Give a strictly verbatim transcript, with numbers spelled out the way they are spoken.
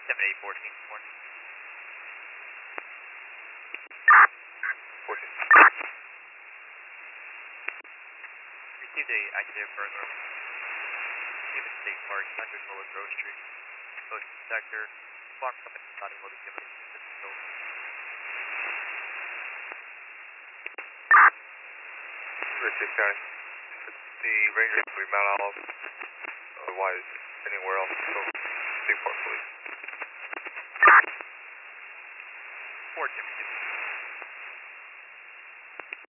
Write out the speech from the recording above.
seven eight fourteen, morning. fourteen. Received a active burglar. Even State Park, under Lower Grove Street. Motion detector. Farm company not able to give us physical. Richard County. The Rangers will be Mount Olive. Otherwise, anywhere else. So, State Park Police. Four Timothy.